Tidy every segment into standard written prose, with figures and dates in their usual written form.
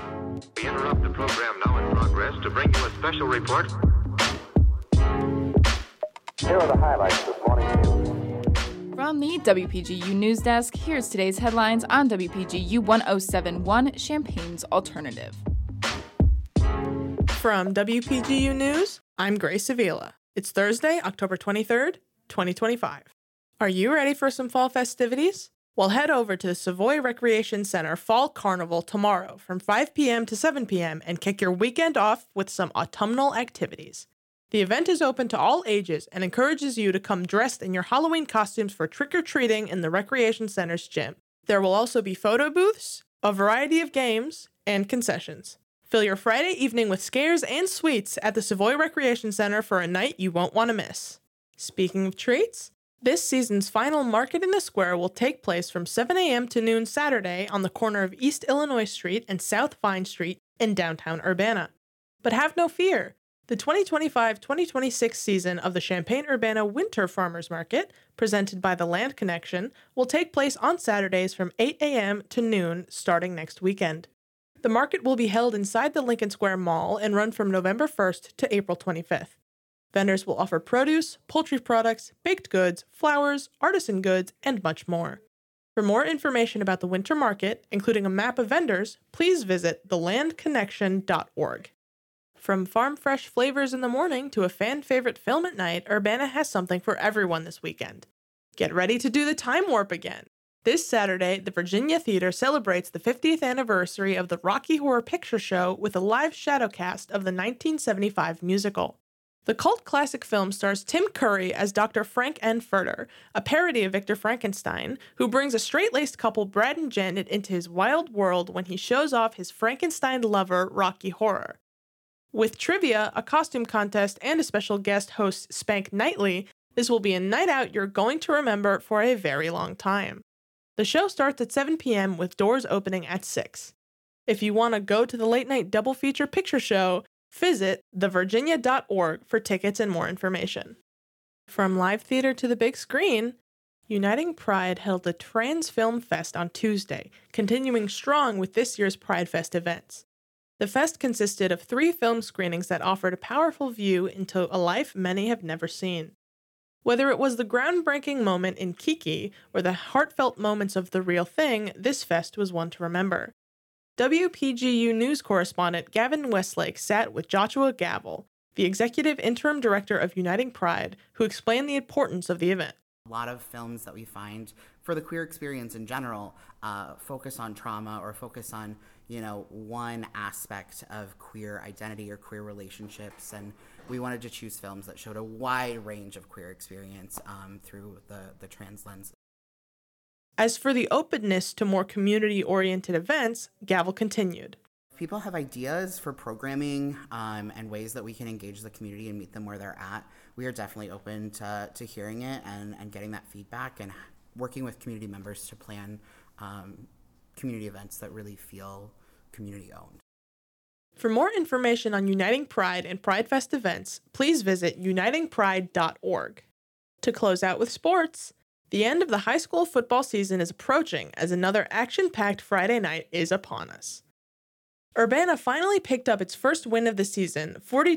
We interrupt the program now in progress to bring you a special report. Here are the highlights this morning. From the WPGU News Desk, here's today's headlines on WPGU 1071, Champaign's Alternative. From WPGU News, I'm Grace Avila. It's Thursday, October 23rd, 2025. Are you ready for some fall festivities? Well, head over to the Savoy Recreation Center Fall Carnival tomorrow from 5 p.m. to 7 p.m. and kick your weekend off with some autumnal activities. The event is open to all ages and encourages you to come dressed in your Halloween costumes for trick-or-treating in the Recreation Center's gym. There will also be photo booths, a variety of games, and concessions. Fill your Friday evening with scares and sweets at the Savoy Recreation Center for a night you won't want to miss. Speaking of treats, this season's final Market in the Square will take place from 7 a.m. to noon Saturday on the corner of East Illinois Street and South Vine Street in downtown Urbana. But have no fear. The 2025-2026 season of the Champaign-Urbana Winter Farmers Market, presented by the Land Connection, will take place on Saturdays from 8 a.m. to noon starting next weekend. The market will be held inside the Lincoln Square Mall and run from November 1st to April 25th. Vendors will offer produce, poultry products, baked goods, flowers, artisan goods, and much more. For more information about the winter market, including a map of vendors, please visit thelandconnection.org. From farm fresh flavors in the morning to a fan favorite film at night, Urbana has something for everyone this weekend. Get ready to do the time warp again. This Saturday, the Virginia Theater celebrates the 50th anniversary of the Rocky Horror Picture Show with a live shadowcast of the 1975 musical. The cult classic film stars Tim Curry as Dr. Frank N. Furter, a parody of Victor Frankenstein, who brings a straight-laced couple Brad and Janet into his wild world when he shows off his Frankenstein lover, Rocky Horror. With trivia, a costume contest, and a special guest host, Spank Knightley, this will be a night out you're going to remember for a very long time. The show starts at 7 p.m. with doors opening at 6. If you want to go to the late-night double feature picture show, visit thevirginia.org for tickets and more information. From live theater to the big screen, Uniting Pride held the Trans Film Fest on Tuesday, continuing strong with this year's Pride Fest events. The fest consisted of 3 film screenings that offered a powerful view into a life many have never seen. Whether it was the groundbreaking moment in Kiki or the heartfelt moments of The Real Thing, this fest was one to remember. WPGU News correspondent Gavin Westlake sat with Joshua Gavel, the executive interim director of Uniting Pride, who explained the importance of the event. A lot of films that we find for the queer experience in general focus on trauma or focus on, one aspect of queer identity or queer relationships, and we wanted to choose films that showed a wide range of queer experience through the trans lens. As for the openness to more community-oriented events, Gavel continued. People have ideas for programming and ways that we can engage the community and meet them where they're at. We are definitely open to hearing it and getting that feedback and working with community members to plan community events that really feel community-owned. For more information on Uniting Pride and Pride Fest events, please visit unitingpride.org. To close out with sports, the end of the high school football season is approaching as another action-packed Friday night is upon us. Urbana finally picked up its first win of the season,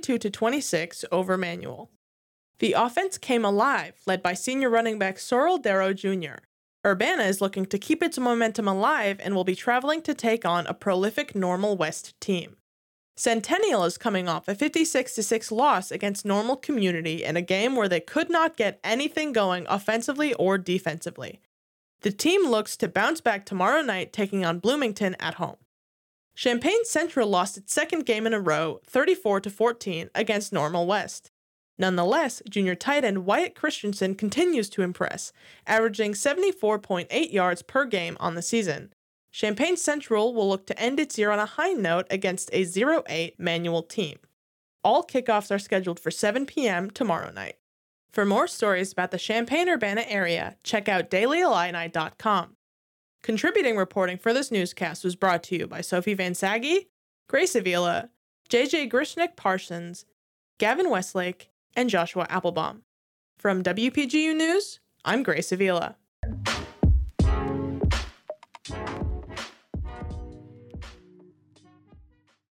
42-26 over Manual. The offense came alive, led by senior running back Sorrel Darrow Jr. Urbana is looking to keep its momentum alive and will be traveling to take on a prolific Normal West team. Centennial is coming off a 56-6 loss against Normal Community in a game where they could not get anything going offensively or defensively. The team looks to bounce back tomorrow night taking on Bloomington at home. Champaign Central lost its second game in a row, 34-14, against Normal West. Nonetheless, junior tight end Wyatt Christensen continues to impress, averaging 74.8 yards per game on the season. Champaign Central will look to end its year on a high note against a 0-8 Manual team. All kickoffs are scheduled for 7 p.m. tomorrow night. For more stories about the Champaign-Urbana area, check out dailyillini.com. Contributing reporting for this newscast was brought to you by Sophie Van Saggy, Grace Avila, JJ Grishnick Parsons, Gavin Westlake, and Joshua Applebaum. From WPGU News, I'm Grace Avila.